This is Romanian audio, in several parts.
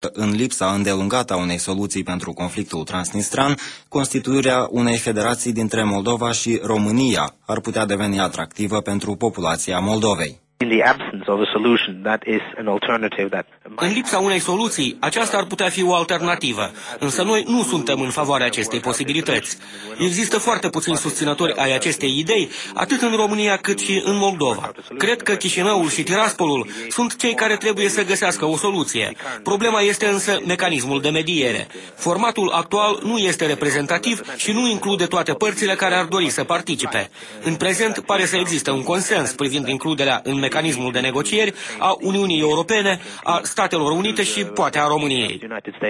În lipsa îndelungată a unei soluții pentru conflictul transnistran, constituirea unei federații dintre Moldova și România ar putea deveni atractivă pentru populația Moldovei. În lipsa unei soluții, aceasta ar putea fi o alternativă, însă noi nu suntem în favoarea acestei posibilități. Există foarte puțini susținători ai acestei idei, atât în România cât și în Moldova. Cred că Chișinăul și Tiraspolul sunt cei care trebuie să găsească o soluție. Problema este însă mecanismul de mediere. Formatul actual nu este reprezentativ și nu include toate părțile care ar dori să participe. În prezent pare să existe un consens privind includerea în mecanismul de negocieri a Uniunii Europene, a Statelor Unite și poate a României.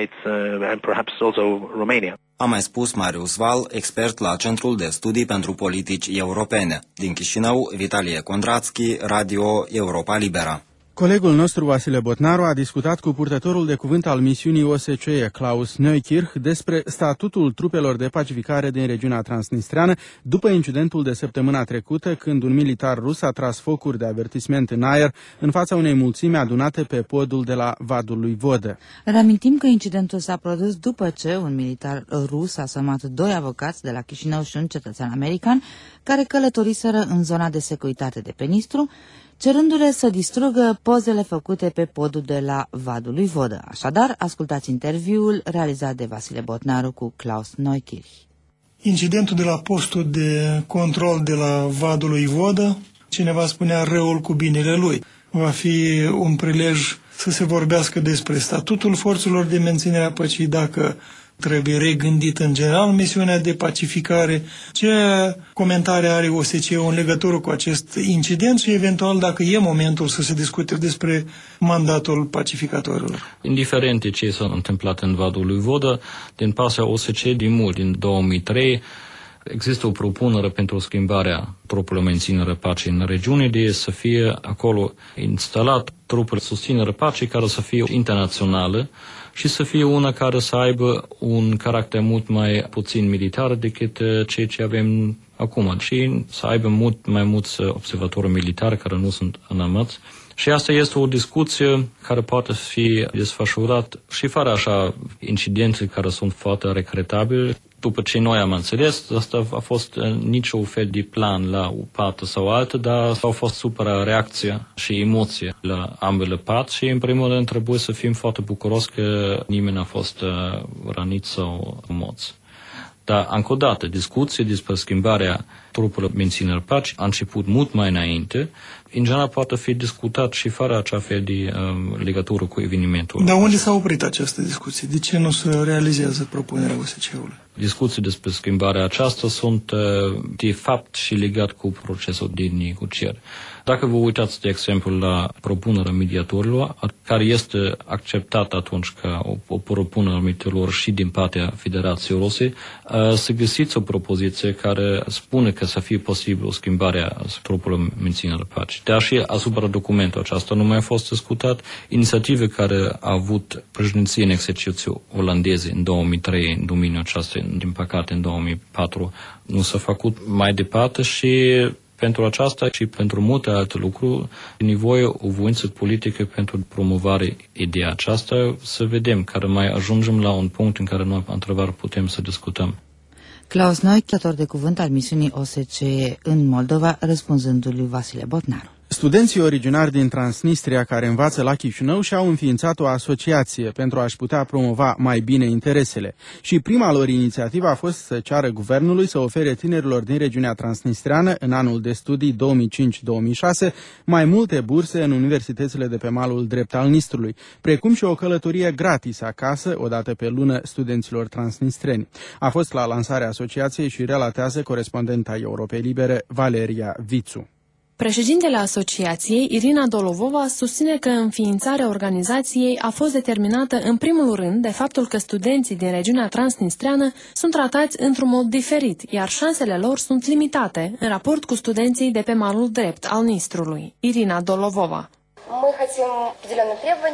A mai spus Marius Val, expert la Centrul de Studii pentru Politici Europene. Din Chișinău, Vitalie Condrațchi, Radio Europa Libera. Colegul nostru Vasile Botnaru a discutat cu purtătorul de cuvânt al misiunii OSCE, Klaus Neukirch, despre statutul trupelor de pacificare din regiunea transnistreană după incidentul de săptămâna trecută, când un militar rus a tras focuri de avertisment în aer în fața unei mulțimi adunate pe podul de la Vadul lui Vodă. Reamintim că incidentul s-a produs după ce un militar rus a sămat 2 avocați de la Chișinău și un cetățean american care călătoriseră în zona de securitate de pe Nistru, cerându-le să distrugă pozele făcute pe podul de la Vadul lui Vodă. Așadar, ascultați interviul realizat de Vasile Botnaru cu Klaus Neukirch. Incidentul de la postul de control de la Vadul lui Vodă, cineva spunea răul cu binele lui. Va fi un prilej să se vorbească despre statutul forțelor de menținere a păcii, dacă trebuie regândit în general misiunea de pacificare, ce comentarii are OSCE-ul în legătură cu acest incident și eventual dacă e momentul să se discute despre mandatul pacificatorilor. Indiferent de ce s-a întâmplat în Vadul lui Vodă, din partea OSCE din mult, din 2003, există o propunere pentru schimbarea trupului menținere pacii în regiune, de să fie acolo instalat trupul susținere pacii care să fie internațională și să fie una care să aibă un caracter mult mai puțin militar decât ceea ce avem acum și să aibă mult mai mulți observatori militari care nu sunt înarmați. Și asta este o discuție care poate fi desfășurat și fără așa incidente care sunt foarte regretabile. După ce noi am înțeles, asta a fost niciun fel de plan la o parte sau altă, dar au fost super reacție și emoție la ambele părți și în primul rând trebuie să fim foarte bucuroși că nimeni n-a fost rănit sau morți. Dar, încă o dată, discuția despre schimbarea trupurilor menținere pacii a început mult mai înainte. În general poate fi discutat și fără acea fel de legătură cu evenimentul. Dar unde s-a oprit această discuție? De ce nu se realizează propunerea OSCE-ului? Discuții despre schimbarea aceasta sunt de fapt și legat cu procesul de negociere. Dacă vă uitați, de exemplu, la propunerea mediatorilor, care este acceptată atunci ca o propunere a mediatorilor și din partea Federației Ruse, să găsiți o propoziție care spune că să fie posibil o schimbare a trupurilor menținere pacii. Dar și asupra documentul acesta nu mai a fost discutat. Inițiative care a avut președinție în exercițiu olandeze în 2003, în domeniul acesta, din păcate în 2004, nu s-a făcut mai departe și pentru aceasta și pentru multe alte lucruri e nevoie o voință politică pentru promovare ideea aceasta, să vedem care mai ajungem la un punct în care noi, într-adevăr, putem să discutăm. Klaus Neukirch, de cuvânt al misiunii OSCE în Moldova, răspunzându-lui Vasile Botnaru. Studenții originari din Transnistria care învață la Chișinău și-au înființat o asociație pentru a-și putea promova mai bine interesele. Și prima lor inițiativă a fost să ceară guvernului să ofere tinerilor din regiunea transnistreană în anul de studii 2005-2006 mai multe burse în universitățile de pe malul drept al Nistrului, precum și o călătorie gratis acasă, o dată pe lună, studenților transnistreni. A fost la lansarea asociației și relatează corespondenta Europei Libere, Valeria Vițu. Președintele asociației, Irina Dolovova, susține că înființarea organizației a fost determinată în primul rând de faptul că studenții din regiunea transnistreană sunt tratați într-un mod diferit, iar șansele lor sunt limitate în raport cu studenții de pe malul drept al Nistrului. Irina Dolovova.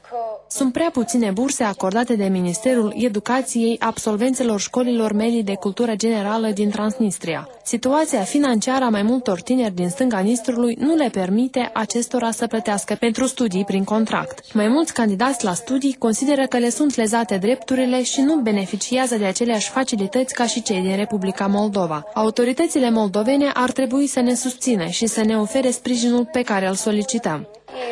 Sunt prea puține burse acordate de Ministerul Educației absolvenților școlilor medii de cultură generală din Transnistria. Situația financiară a mai multor tineri din stânga Nistrului nu le permite acestora să plătească pentru studii prin contract. Mai mulți candidați la studii consideră că le sunt lezate drepturile și nu beneficiază de aceleași facilități ca și cei din Republica Moldova. Autoritățile moldovene ar trebui să ne susțină și să ne ofere sprijinul pe care îl solicităm.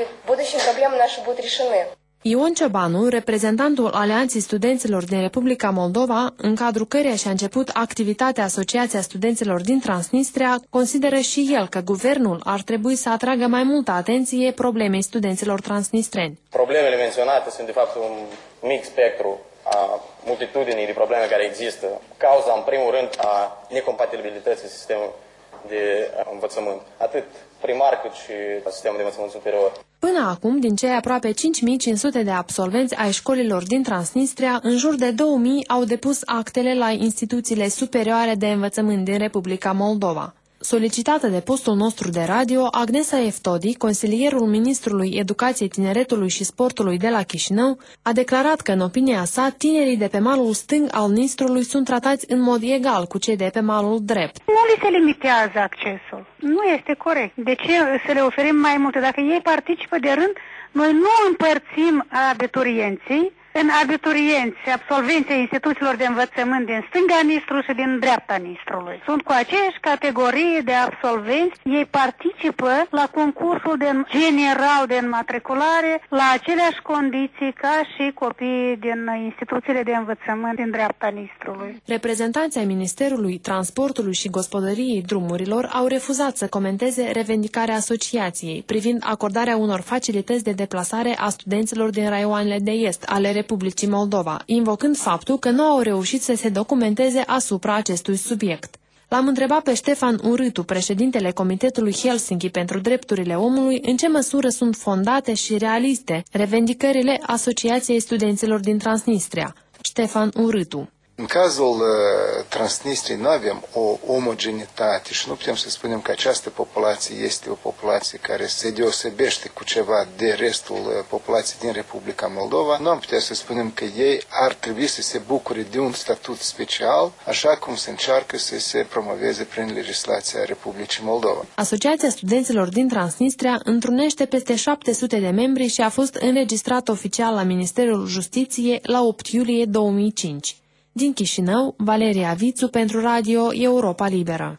Ion Ciobanu, reprezentantul Alianței Studenților din Republica Moldova, în cadrul căreia și-a început activitatea Asociația Studenților din Transnistria, consideră și el că guvernul ar trebui să atragă mai multă atenție problemei studenților transnistreni. Problemele menționate sunt de fapt un mic spectru a multitudinii de probleme care există. Cauza, în primul rând, a necompatibilității sistemului de învățământ, atât primar cât și sistemul de învățământ superior. Până acum, din cei aproape 5.500 de absolvenți ai școlilor din Transnistria, în jur de 2.000 au depus actele la instituțiile superioare de învățământ din Republica Moldova. Solicitată de postul nostru de radio, Agnesa Eftodi, consilierul Ministrului Educației, Tineretului și Sportului de la Chișinău, a declarat că, în opinia sa, tinerii de pe malul stâng al Nistrului sunt tratați în mod egal cu cei de pe malul drept. Nu li se limitează accesul. Nu este corect. De ce să le oferim mai multe? Dacă ei participă de rând, noi nu împărțim abiturienții în abiturienți, absolvenții instituțiilor de învățământ din stânga Nistrului și din dreapta Nistrului. Sunt cu aceeași categorie de absolvenți, ei participă la concursul general de înmatriculare la aceleași condiții ca și copiii din instituțiile de învățământ din dreapta Nistrului. Reprezentanții ai Ministerului Transportului și Gospodăriei Drumurilor au refuzat să comenteze revendicarea asociației privind acordarea unor facilități de deplasare a studenților din raioanele de est ale Republicii Moldova, invocând faptul că nu au reușit să se documenteze asupra acestui subiect. L-am întrebat pe Ștefan Urâtu, președintele Comitetului Helsinki pentru Drepturile Omului, în ce măsură sunt fondate și realiste revendicările Asociației Studenților din Transnistria. Ștefan Urâtu. În cazul Transnistriei nu avem o omogenitate și nu putem să spunem că această populație este o populație care se deosebește cu ceva de restul populației din Republica Moldova. Nu am putea să spunem că ei ar trebui să se bucure de un statut special, așa cum se încearcă să se promoveze prin legislația Republicii Moldova. Asociația Studenților din Transnistria întrunește peste 700 de membri și a fost înregistrată oficial la Ministerul Justiției la 8 iulie 2005. Din Chișinău, Valeria Vițu pentru Radio Europa Liberă.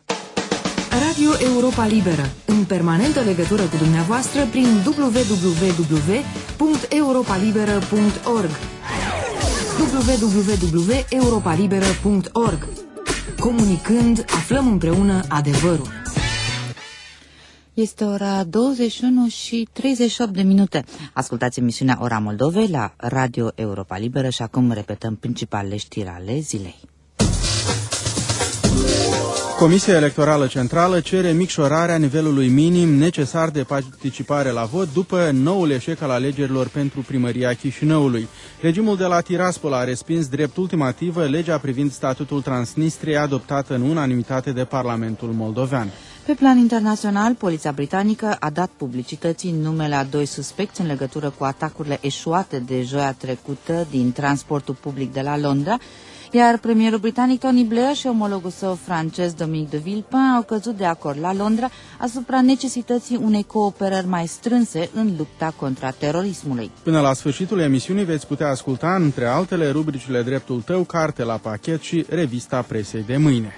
Radio Europa Liberă, în permanentă legătură cu dumneavoastră prin www.europalibera.org www.europalibera.org. Comunicând, aflăm împreună adevărul. Este ora 21 și 38 de minute. Ascultați emisiunea Ora Moldovei la Radio Europa Liberă și acum repetăm principalele știri ale zilei. Comisia Electorală Centrală cere micșorarea nivelului minim necesar de participare la vot după noul eșec al alegerilor pentru primăria Chișinăului. Regimul de la Tiraspol a respins drept ultimativă legea privind statutul Transnistriei adoptată în unanimitate de Parlamentul moldovean. Pe plan internațional, poliția britanică a dat publicității numele a 2 suspecți în legătură cu atacurile eșuate de joia trecută din transportul public de la Londra, iar premierul britanic Tony Blair și omologul său francez Dominique de Villepin au căzut de acord la Londra asupra necesității unei cooperări mai strânse în lupta contra terorismului. Până la sfârșitul emisiunii veți putea asculta, între altele, rubricile Dreptul tău, Carte la pachet și Revista presei de mâine.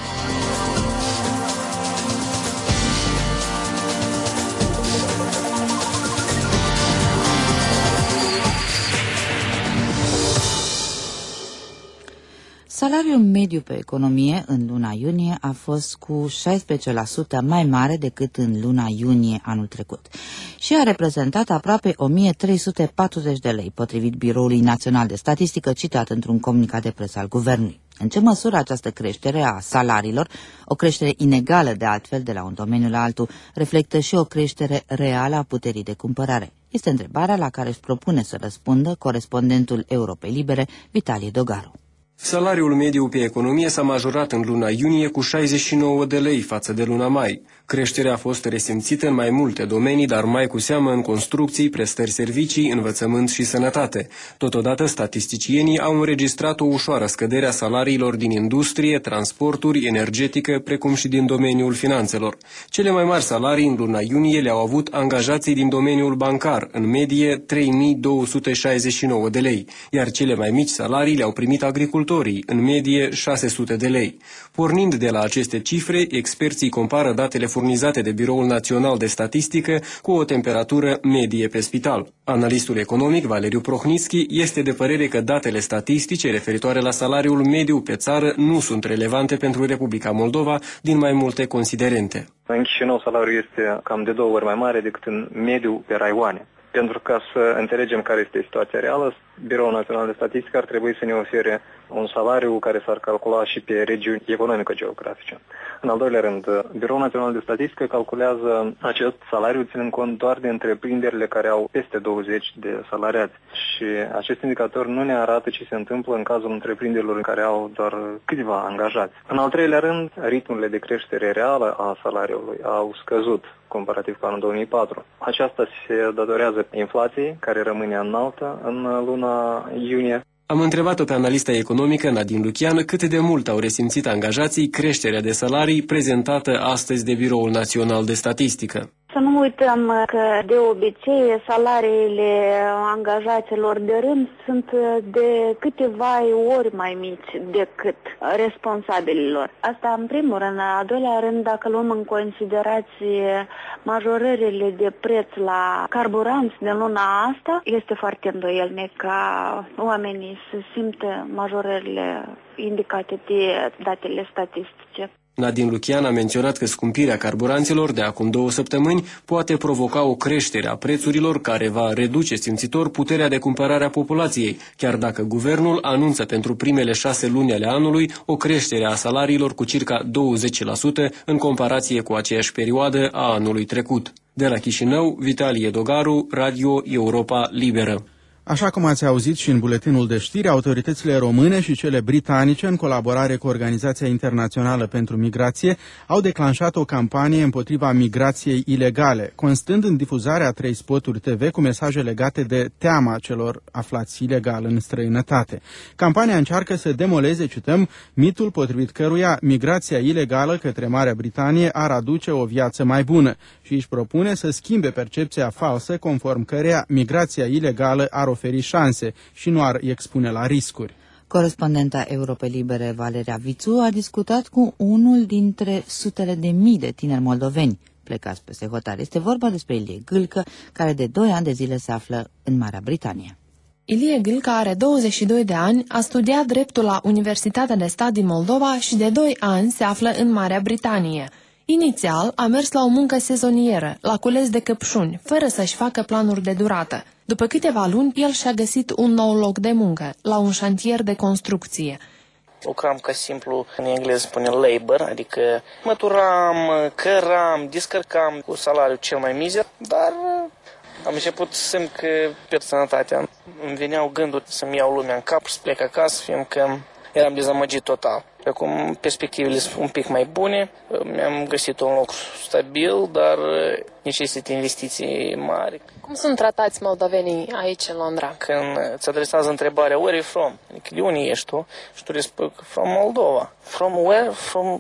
Salariul mediu pe economie în luna iunie a fost cu 16% mai mare decât în luna iunie anul trecut și a reprezentat aproape 1340 de lei, potrivit Biroului Național de Statistică citat într-un comunicat de presă al guvernului. În ce măsură această creștere a salariilor, o creștere inegală de altfel de la un domeniu la altul, reflectă și o creștere reală a puterii de cumpărare? Este întrebarea la care își propune să răspundă corespondentul Europei Libere, Vitalie Dogaru. Salariul mediu pe economie s-a majorat în luna iunie cu 69 de lei față de luna mai. Creșterea a fost resimțită în mai multe domenii, dar mai cu seamă în construcții, prestări servicii, învățământ și sănătate. Totodată, statisticienii au înregistrat o ușoară scădere a salariilor din industrie, transporturi, energetică, precum și din domeniul finanțelor. Cele mai mari salarii în luna iunie le-au avut angajații din domeniul bancar, în medie 3269 de lei, iar cele mai mici salarii le-au primit agricultorii, în medie 600 de lei. Pornind de la aceste cifre, experții compară datele furnizate de Biroul Național de Statistică cu o temperatură medie pe spital. Analistul economic Valeriu Prohnitski este de părere că datele statistice referitoare la salariul mediu pe țară nu sunt relevante pentru Republica Moldova din mai multe considerente. În Chișinău salariul este cam de 2 ori mai mare decât în mediu pe raioane. Pentru ca să înțelegem care este situația reală, Biroul Național de Statistică ar trebui să ne ofere un salariu care s-ar calcula și pe regiuni economico-geografice. În al doilea rând, Biroul Național de Statistică calculează acest salariu ținând cont doar de întreprinderile care au peste 20 de salariați. Și acest indicator nu ne arată ce se întâmplă în cazul întreprinderilor care au doar câțiva angajați. În al treilea rând, ritmurile de creștere reală a salariului au scăzut comparativ cu anul 2004. Aceasta se datorează inflației, care rămâne înaltă în luna iunie. Am întrebat-o pe analista economică Nadine Lucian cât de mult au resimțit angajații creșterea de salarii prezentată astăzi de Biroul Național de Statistică. Să nu uităm că, de obicei, salariile angajaților de rând sunt de câteva ori mai mici decât responsabililor. Asta în primul rând. În al doilea rând, dacă luăm în considerație majorările de preț la carburanți din luna asta, este foarte îndoielnic ca oamenii să simtă majorările indicate de datele statistice. Nadine Lucian a menționat că scumpirea carburanților de acum 2 săptămâni poate provoca o creștere a prețurilor care va reduce simțitor puterea de cumpărare a populației, chiar dacă guvernul anunță pentru primele 6 luni ale anului o creștere a salariilor cu circa 20% în comparație cu aceeași perioadă a anului trecut. De la Chișinău, Vitalie Dogaru, Radio Europa Liberă. Așa cum ați auzit și în buletinul de știri, autoritățile române și cele britanice, în colaborare cu Organizația Internațională pentru Migrație, au declanșat o campanie împotriva migrației ilegale, constând în difuzarea 3 spoturi TV cu mesaje legate de teama celor aflați ilegal în străinătate. Campania încearcă să demoleze, cităm, mitul potrivit căruia migrația ilegală către Marea Britanie ar aduce o viață mai bună și își propune să schimbe percepția falsă conform căreia migrația ilegală ar oferi șanse și nu ar expune la riscuri. Corespondenta Europei Libere, Valeria Vițu, a discutat cu unul dintre sutele de mii de tineri moldoveni plecați peste hotare. Este vorba despre Ilie Gâlcă, care de 2 ani de zile se află în Marea Britanie. Ilie Gâlcă are 22 de ani, a studiat dreptul la Universitatea de Stat din Moldova și de 2 ani se află în Marea Britanie. Inițial a mers la o muncă sezonieră, la cules de căpșuni, fără să-și facă planuri de durată. După câteva luni, el și-a găsit un nou loc de muncă, la un șantier de construcție. Lucram ca simplu, în engleză spune labor, adică măturam, căram, descărcam cu salariul cel mai mizer, dar am început să simt că pierd sănătatea. Îmi veneau gânduri să-mi iau lumea în cap, să plec acasă, fiindcă eram dezamăgit total. Acum perspectivele sunt un pic mai bune, mi-am găsit un loc stabil, dar necesită investiții mari. Cum sunt tratați moldovenii aici în Londra? Când îți adresează întrebarea where are you from? Adică de unde ești tu? Și tu răspunzi from Moldova. From where?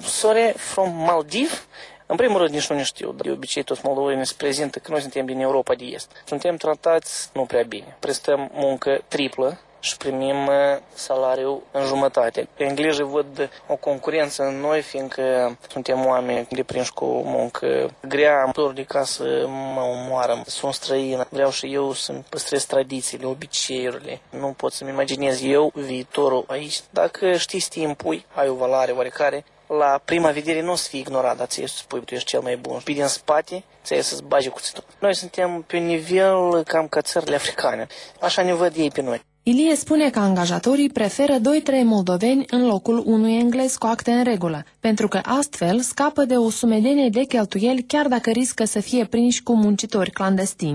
From Maldiv? În primul rând nici nu știu, de obicei toți moldovenii se prezintă că noi suntem din Europa de Est. Suntem tratați nu prea bine. Prestăm muncă triplă și primim salariul în jumătate. Englezii văd o concurență în noi, fiindcă suntem oameni deprinși cu o muncă grea. Dor de casă mă omoară, sunt străină. Vreau și eu să-mi păstrez tradițiile, obiceiurile. Nu pot să-mi imaginez eu viitorul aici. Dacă știi să te impui, ai o valoare oarecare, la prima vedere nu o să fii ignorat, dar ți-ai să spui, tu ești cel mai bun. Și din spate, ți-ai să-ți bagi cuțitul. Noi suntem pe un nivel cam ca țările africane. Așa ne văd ei pe noi. Ilie spune că angajatorii preferă 2-3 moldoveni în locul unui englez cu acte în regulă, pentru că astfel scapă de o sumedenie de cheltuieli chiar dacă riscă să fie prinși cu muncitori clandestini.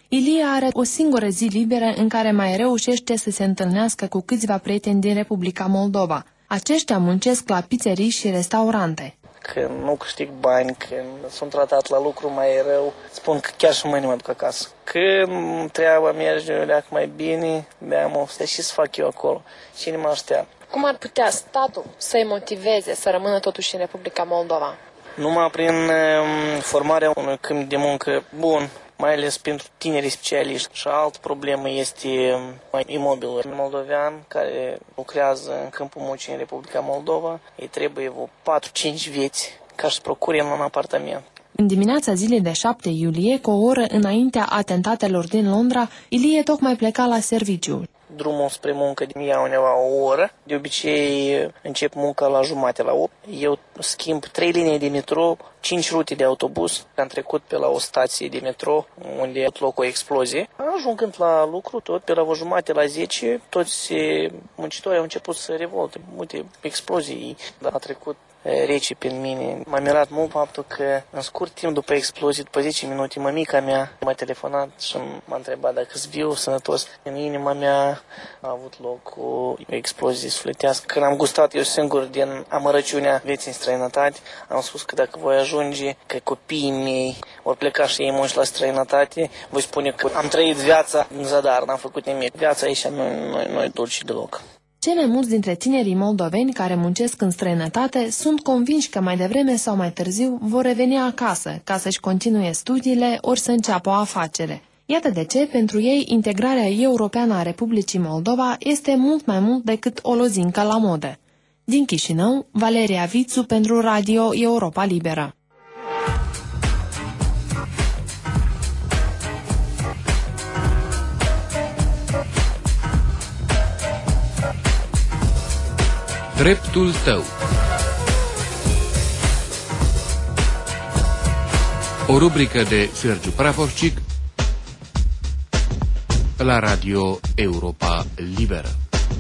Ilie are o singură zi liberă în care mai reușește să se întâlnească cu câțiva prieteni din Republica Moldova. Aceștia muncesc la pizzerii și restaurante. Când nu câștig bani, când sunt tratat la lucru mai rău, spun că chiar și mâine mă duc acasă. Când treaba merge leac mai bine, mi-am ofțit și să fac eu acolo. Cine mă așteaptă? Cum ar putea statul să-i motiveze să rămână totuși în Republica Moldova? Numai prin formarea unui câmp de muncă bun, mai ales pentru tinerii specialiști. Și altă problemă este imobilul moldovean care lucrează în câmpul muncii în Republica Moldova. Îi trebuie 4-5 vieți ca să procure un apartament. În dimineața zilei de 7 iulie, cu o oră înaintea atentatelor din Londra, Ilie tocmai pleca la serviciu. Drumul spre muncă îmi ia undeva o oră. De obicei încep munca la jumate, la 8. Eu schimb 3 linii de metro, 5 rute de autobuz. Am trecut pe la o stație de metro unde a avut loc o explozie. Ajungând la lucru, tot pe la o jumate, la 10, toți muncitorii au început să revolte. Multe explozii. A trecut rece prin mine. M-a mirat mult faptul că în scurt timp după explozie, după 10 minute, mămica mea m-a telefonat și m-a întrebat dacă sunt viu, sănătos. În inima mea a avut loc o explozie sufletească. Când am gustat eu singur din amărăciunea vieții în străinătate, am spus că dacă voi ajunge, că copiii mei ori pleca și ei munci la străinătate, voi spune că am trăit viața în zadar, n-am făcut nimic. Viața aici nu e dulce deloc. Cei mai mulți dintre tinerii moldoveni care muncesc în străinătate sunt convinși că mai devreme sau mai târziu vor reveni acasă ca să-și continue studiile ori să înceapă o afacere. Iată de ce, pentru ei, integrarea europeană a Republicii Moldova este mult mai mult decât o lozincă la modă. Din Chișinău, Valeria Vițu pentru Radio Europa Liberă. Dreptul tău. O rubrică de Sergiu Pravorcic la Radio Europa Liberă.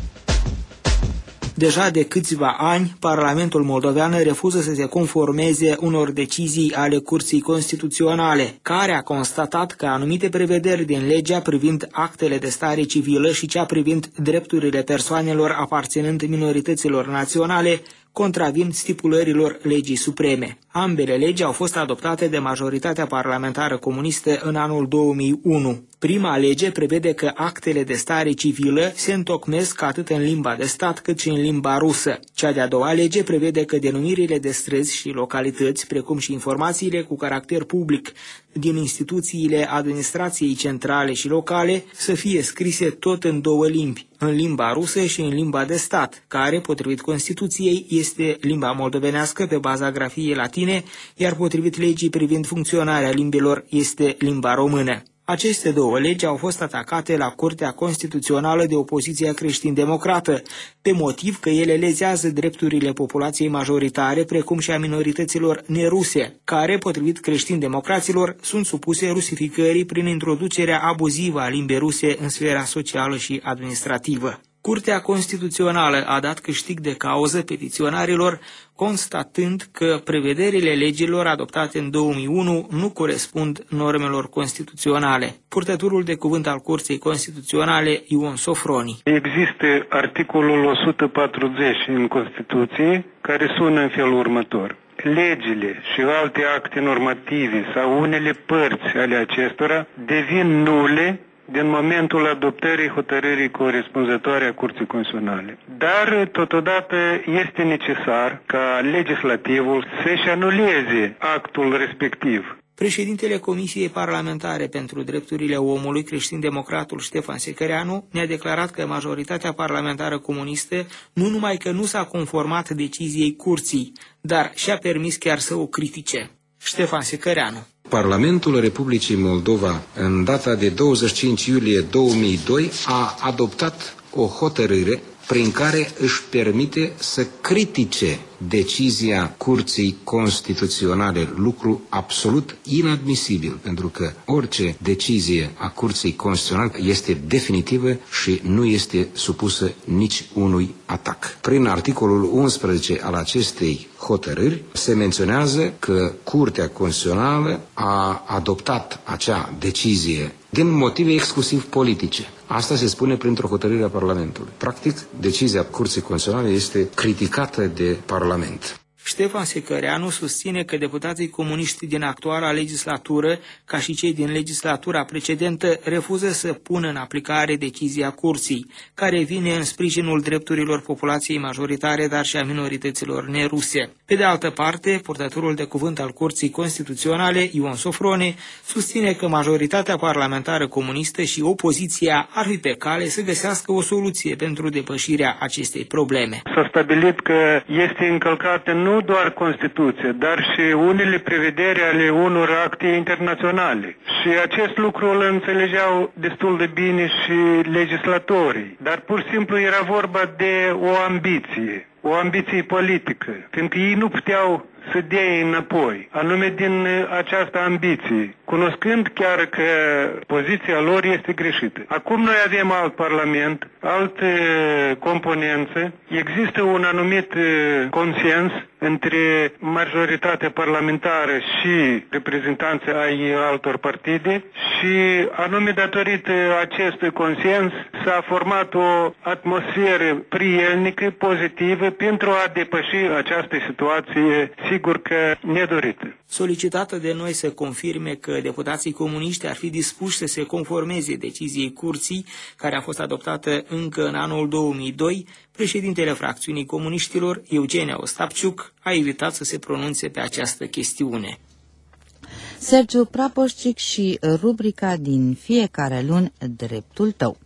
Deja de câțiva ani, Parlamentul moldovean refuză să se conformeze unor decizii ale Curții Constituționale, care a constatat că anumite prevederi din legea privind actele de stare civilă și cea privind drepturile persoanelor aparținând minorităților naționale contravin stipulărilor legii supreme. Ambele legi au fost adoptate de majoritatea parlamentară comunistă în anul 2001. Prima lege prevede că actele de stare civilă se întocmesc atât în limba de stat cât și în limba rusă. Cea de-a doua lege prevede că denumirile de străzi și localități, precum și informațiile cu caracter public din instituțiile administrației centrale și locale, să fie scrise tot în două limbi, în limba rusă și în limba de stat, care, potrivit Constituției, este limba moldovenească pe baza grafiei latine, iar potrivit legii privind funcționarea limbilor este limba română. Aceste două legi au fost atacate la Curtea Constituțională de opoziția creștin-democrată, pe motiv că ele lezează drepturile populației majoritare, precum și a minorităților neruse, care, potrivit creștin-democraților, sunt supuse rusificării prin introducerea abuzivă a limbii ruse în sfera socială și administrativă. Curtea Constituțională a dat câștig de cauză petiționarilor, constatând că prevederile legilor adoptate în 2001 nu corespund normelor constituționale. Purtătorul de cuvânt al Curții Constituționale, Ion Sofroni. Există articolul 140 în Constituție, care sună în felul următor. Legile și alte acte normative sau unele părți ale acestora devin nule din momentul adoptării hotărârii corespunzătoare a Curții Constituționale. Dar, totodată, este necesar ca legislativul să-și anuleze actul respectiv. Președintele Comisiei Parlamentare pentru Drepturile Omului, creștin-democratul Ștefan Secăreanu, ne-a declarat că majoritatea parlamentară comunistă nu numai că nu s-a conformat deciziei curții, dar și-a permis chiar să o critique. Ștefan Secăreanu. Parlamentul Republicii Moldova, în data de 25 iulie 2002, a adoptat o hotărâre prin care își permite să critique decizia Curții Constituționale, lucru absolut inadmisibil, pentru că orice decizie a Curții Constituționale este definitivă și nu este supusă nici unui atac. Prin articolul 11 al acestei hotărâri se menționează că Curtea Constituțională a adoptat acea decizie din motive exclusiv politice. Asta se spune printr-o hotărâre a Parlamentului. Practic, decizia Curții Constituționale este criticată de Parlament. Ștefan Secăreanu susține că deputații comuniști din actuala legislatură, ca și cei din legislatura precedentă, refuză să pună în aplicare decizia Curții, care vine în sprijinul drepturilor populației majoritare, dar și a minorităților neruse. Pe de altă parte, purtătorul de cuvânt al Curții Constituționale, Ion Sofrone, susține că majoritatea parlamentară comunistă și opoziția ar fi pe cale să găsească o soluție pentru depășirea acestei probleme. S-a stabilit că este încălcată nu doar Constituția, dar și unele prevederi ale unor acte internaționale. Și acest lucru îl înțelegeau destul de bine și legislatorii. Dar pur și simplu era vorba de o ambiție politică, fiindcă ei nu puteau să dea înapoi, anume din această ambiție, cunoscând chiar că poziția lor este greșită. Acum noi avem alt parlament, alte componențe, există un anumit consens între majoritatea parlamentară și reprezentanții ai altor partide și anume datorită acestui consens s-a format o atmosferă prielnică, pozitivă pentru a depăși această situație, sigur că nedorită. Solicitată de noi să confirme că deputații comuniști ar fi dispuși să se conformeze deciziei Curții, care a fost adoptată încă în anul 2002, președintele fracțiunii comuniștilor, Eugenia Ostapciuc, a evitat să se pronunțe pe această chestiune. Sergiu Prapoșcic și rubrica din fiecare luni, Dreptul tău.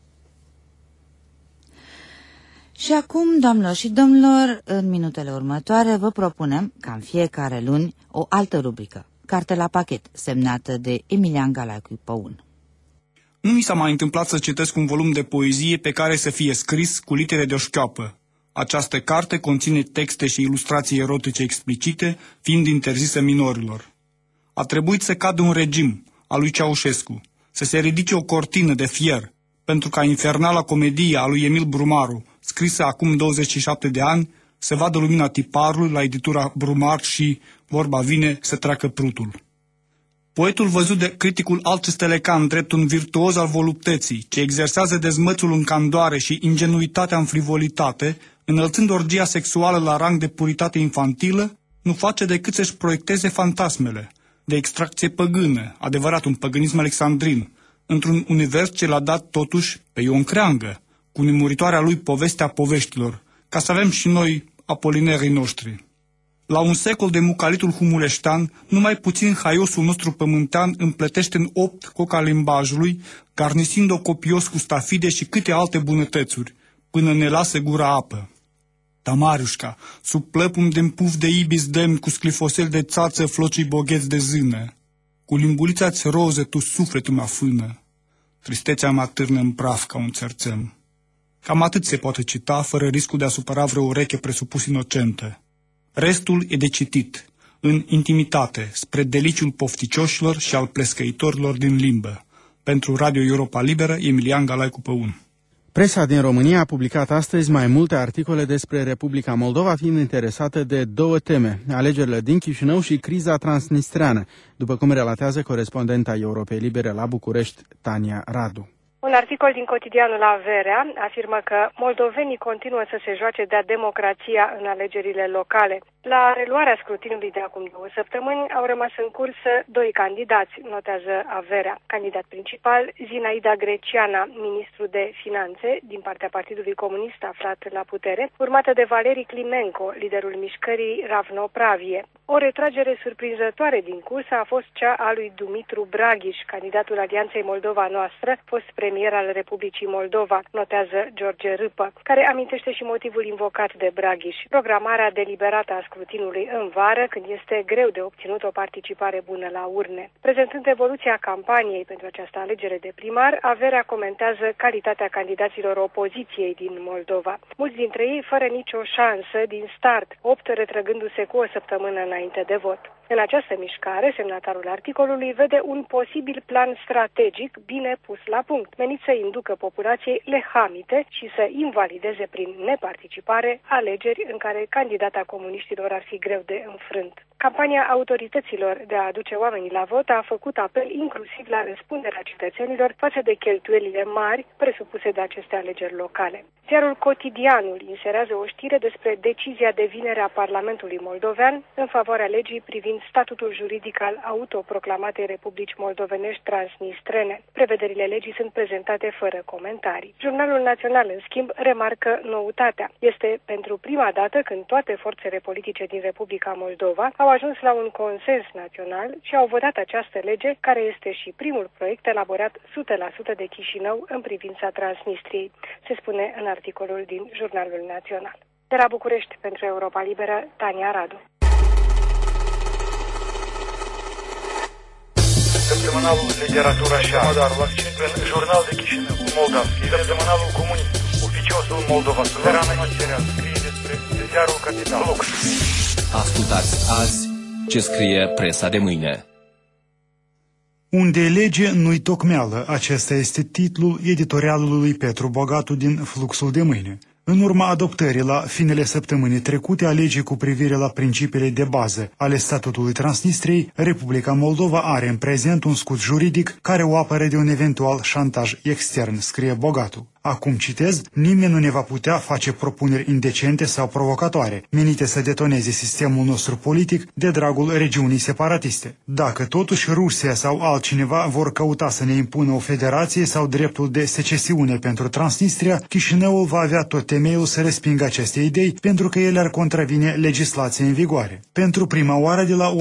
Și acum, doamnelor și domnilor, în minutele următoare vă propunem, ca în fiecare luni, o altă rubrică, Carte la pachet, semnată de Emilian Galaicu Păun. Nu mi s-a mai întâmplat să citesc un volum de poezie pe care să fie scris cu litere de o șchioapă. Această carte conține texte și ilustrații erotice explicite, fiind interzisă minorilor. A trebuit să cadă un regim, al lui Ceaușescu, să se ridice o cortină de fier, pentru ca infernala comedie a lui Emil Brumaru, scrisă acum 27 de ani, să vadă lumina tiparului la editura Brumar și, vorba vine, să treacă prutul. Poetul văzut de criticul Alcestelecan drept un virtuoz al voluptății, ce exersează dezmățul în candoare și ingenuitatea în frivolitate, înălțând orgia sexuală la rang de puritate infantilă, nu face decât să-și proiecteze fantasmele, de extracție păgână, adevărat un păgânism alexandrin, într-un univers ce l-a dat totuși pe Ion Creangă, cu nemuritoarea lui povestea poveștilor, ca să avem și noi apolinerii noștri. La un secol de mucalitul humuleștean, numai puțin haiosul nostru pământean împletește în 8 coca limbajului, garnisind-o copios cu stafide și câte alte bunătățuri, până ne lasă gura apă. Tamariușca, sub plăpum de puf de ibis demn cu sclifosel de țață flocii bogheți de zână. Cu limbulița-ți roză tu sufletul mă afână. Tristețea mă atârnă în praf ca un țărțăm. Cam atât se poate cita, fără riscul de a supăra vreo ureche presupus inocentă. Restul e de citit, în intimitate, spre deliciul pofticioșilor și al plescăitorilor din limbă. Pentru Radio Europa Liberă, Emilian Galaicu Păun. Presa din România a publicat astăzi mai multe articole despre Republica Moldova, fiind interesată de două teme, alegerile din Chișinău și criza transnistreană, după cum relatează corespondenta Europei Libere la București, Tania Radu. Un articol din cotidianul Averea afirmă că moldovenii continuă să se joace de-a democrația în alegerile locale. La reluarea scrutinului de acum 2 săptămâni au rămas în cursă 2 candidați, notează Averea. Candidat principal, Zinaida Greciana, ministru de Finanțe din partea Partidului Comunist aflat la putere, urmată de Valeri Climenco, liderul mișcării Ravno-Pravie. O retragere surprinzătoare din cursă a fost cea a lui Dumitru Braghiș, candidatul Alianței Moldova Noastră, fost premier al Republicii Moldova, notează George Râpă, care amintește și motivul invocat de Braghiș, programarea deliberată a scrutinului în vară, când este greu de obținut o participare bună la urne. Prezentând evoluția campaniei pentru această alegere de primar, Averea comentează calitatea candidaților opoziției din Moldova. Mulți dintre ei fără nicio șansă din start, 8 retrăgându-se cu o săptămână înainte de vot. În această mișcare, semnatarul articolului vede un posibil plan strategic bine pus la punct, menit să inducă populației lehamite și să invalideze prin neparticipare alegeri în care candidata comuniștilor ar fi greu de înfrânt. Campania autorităților de a aduce oamenii la vot a făcut apel inclusiv la răspunderea cetățenilor față de cheltuielile mari presupuse de aceste alegeri locale. Ziarul Cotidianul inserează o știre despre decizia de vinere a Parlamentului Moldovean în favoarea legii privind statutul juridic al autoproclamatei Republici Moldovenești Transnistrene. Prevederile legii sunt prezentate fără comentarii. Jurnalul Național, în schimb, remarcă noutatea. Este pentru prima dată când toate forțele politice din Republica Moldova au ajuns la un consens național și au votat această lege, care este și primul proiect elaborat 100% de Chișinău în privința Transnistriei, se spune în articolul din Jurnalul Național. De la București, pentru Europa Liberă, Tania Radu. Săptămânalul Literatura și Artă, în Jurnal de Chișinău, Moldavski, Săptămânalul Comunist, Oficiosul Moldova Suverană, scrie despre ziarul Capital. Ascultați azi ce scrie presa de mâine. Unde e lege, nu-i tocmeală. Acesta este titlul editorialului lui Petru Bogatu din Fluxul de mâine. În urma adoptării la finele săptămânii trecute a legii cu privire la principiile de bază ale statutului Transnistriei, Republica Moldova are în prezent un scut juridic care o apără de un eventual șantaj extern, scrie Bogatu. Acum citez, nimeni nu ne va putea face propuneri indecente sau provocatoare, menite să detoneze sistemul nostru politic de dragul regiunii separatiste. Dacă totuși Rusia sau altcineva vor căuta să ne impună o federație sau dreptul de secesiune pentru Transnistria, Chișinăul va avea tot temeiul să respingă aceste idei, pentru că ele ar contravine legislației în vigoare. Pentru prima oară de la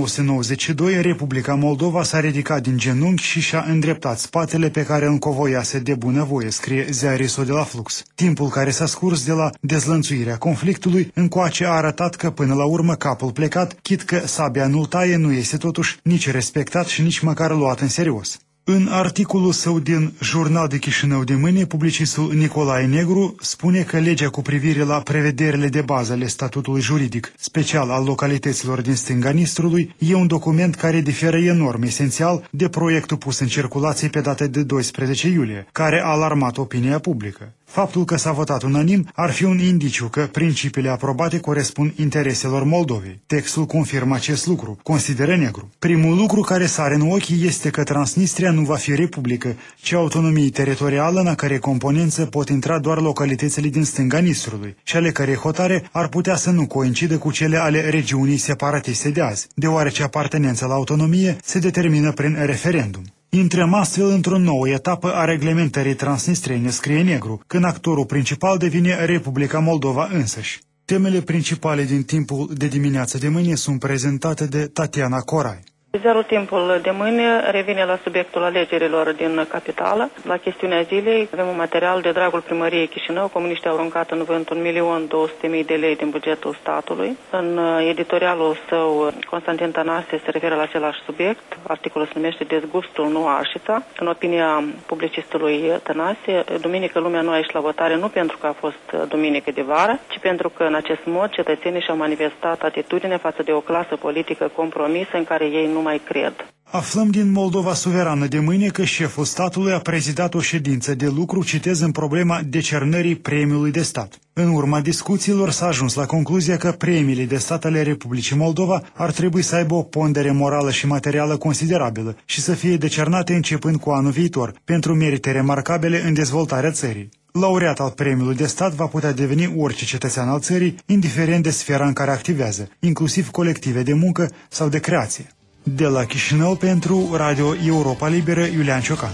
1992, Republica Moldova s-a ridicat din genunchi și și-a îndreptat spatele pe care îl încovoiase de bunăvoie, scrie ziarisul de la Flux. Timpul care s-a scurs de la dezlănțuirea conflictului încoace a arătat că până la urmă capul plecat, chit că sabia nu-l taie, nu este totuși nici respectat și nici măcar luat în serios. În articolul său din Jurnal de Chișinău de mâine, publicistul Nicolae Negru spune că legea cu privire la prevederile de bază ale statutului juridic special al localităților din stânga Nistrului e un document care diferă enorm esențial de proiectul pus în circulație pe data de 12 iulie, care a alarmat opinia publică. Faptul că s-a votat unanim ar fi un indiciu că principiile aprobate corespund intereselor Moldovei. Textul confirmă acest lucru, consideră Negru. Primul lucru care sare în ochi este că Transnistria nu va fi republică, ci autonomie teritorială în a cărei componență pot intra doar localitățile din stânga Nistrului și ale cărei hotare ar putea să nu coincidă cu cele ale regiunii separatiste de azi, deoarece apartenența la autonomie se determină prin referendum. Intrăm astfel într-o nouă etapă a reglementării transnistrene, scrie Negru, când actorul principal devine Republica Moldova însăși. Temele principale din timpul de dimineață de mâine sunt prezentate de Tatiana Corai. Ziarul Timpul de mâine revine la subiectul alegerilor din capitală. La chestiunea zilei avem un material de dragul primăriei Chișinău. Comuniștii au aruncat în vânt 1.200.000 de lei din bugetul statului. În editorialul său, Constantin Tănase se referă la același subiect. Articolul se numește Dezgustul, nu arșița. În opinia publicistului Tănase, duminică lumea nu a ieșit la votare nu pentru că a fost duminică de vară, ci pentru că în acest mod cetățenii și-au manifestat atitudine față de o clasă politică compromisă în care ei nu mai cred. Aflăm din Moldova Suverană de mâine că șeful statului a prezidat o ședință de lucru, citez, în problema decernării premiului de stat. În urma discuțiilor s-a ajuns la concluzia că premiile de stat ale Republicii Moldova ar trebui să aibă o pondere morală și materială considerabilă și să fie decernate începând cu anul viitor, pentru merite remarcabile în dezvoltarea țării. Laureat al premiului de stat va putea deveni orice cetățean al țării, indiferent de sfera în care activează, inclusiv colective de muncă sau de creație. De la Chișinău pentru Radio Europa Liberă, Iulian Ciocan.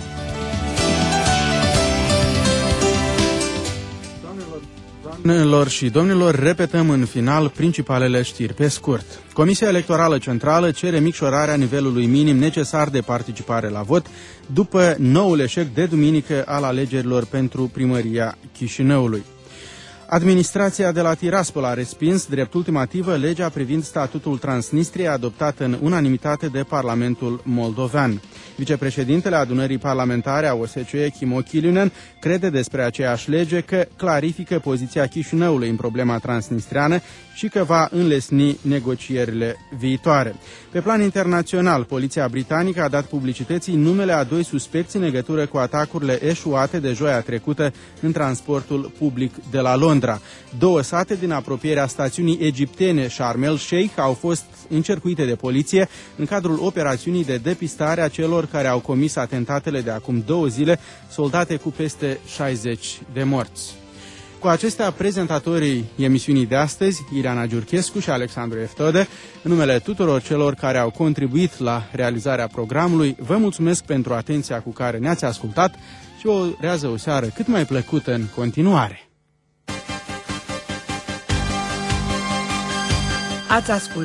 Doamnelor și domnilor, repetăm în final principalele știri pe scurt. Comisia Electorală Centrală cere micșorarea nivelului minim necesar de participare la vot după noul eșec de duminică al alegerilor pentru primăria Chișinăului. Administrația de la Tiraspol a respins drept ultimativă legea privind statutul Transnistriei adoptată în unanimitate de Parlamentul moldovean. Vicepreședintele adunării parlamentare a OSCE, Kimmo Kiljunen, crede despre aceeași lege că clarifică poziția Chișinăului în problema transnistreană și că va înlesni negocierile viitoare. Pe plan internațional, poliția britanică a dat publicității numele a 2 suspecți în legătură cu atacurile eșuate de joia trecută în transportul public de la Londra. 2 sate din apropierea stațiunii egiptene Sharm el-Sheikh au fost încercuite de poliție în cadrul operațiunii de depistare a celor care au comis atentatele de acum 2 zile, soldate cu peste 60 de morți. Cu acestea, prezentatorii emisiunii de astăzi, Ileana Giurchescu și Alexandru Eftode, în numele tuturor celor care au contribuit la realizarea programului, vă mulțumesc pentru atenția cu care ne-ați ascultat și vă urează o seară cât mai plăcută în continuare. Ați ascultat